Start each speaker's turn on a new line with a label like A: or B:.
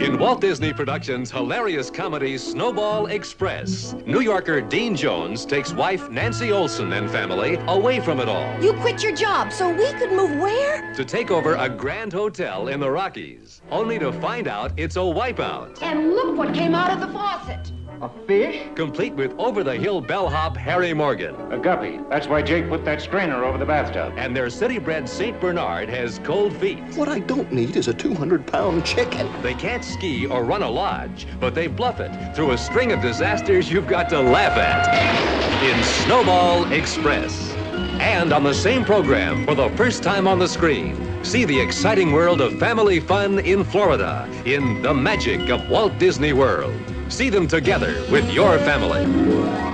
A: In Walt Disney Productions' hilarious comedy Snowball Express, New Yorker Dean Jones takes wife Nancy Olson and family away from it all
B: You quit your job so we could move where?
A: to take over a grand hotel in the Rockies, only to find out it's a wipeout.
B: And look what came out of the faucet.
C: A fish?
A: Complete with over-the-hill bellhop Harry Morgan.
C: A guppy. That's why Jake put that strainer over the bathtub.
A: And their city-bred St. Bernard has cold feet.
D: What I don't need is a 200-pound chicken.
A: They can't ski or run a lodge, but they bluff it through a string of disasters you've got to laugh at in Snowball Express. And on the same program, for the first time on the screen, see the exciting world of family fun in Florida in The Magic of Walt Disney World. See them together with your family.